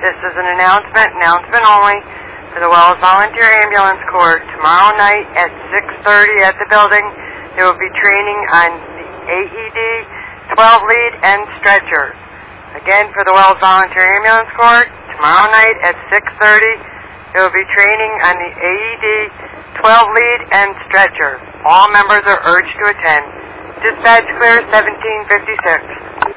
This is an announcement only, for the Wells Volunteer Ambulance Corps. Tomorrow night at 6:30 at the building, there will be training on the AED, 12-lead, and stretcher. Again, for the Wells Volunteer Ambulance Corps, tomorrow night at 6:30, there will be training on the AED, 12-lead, and stretcher. All members are urged to attend. Dispatch clear 1756.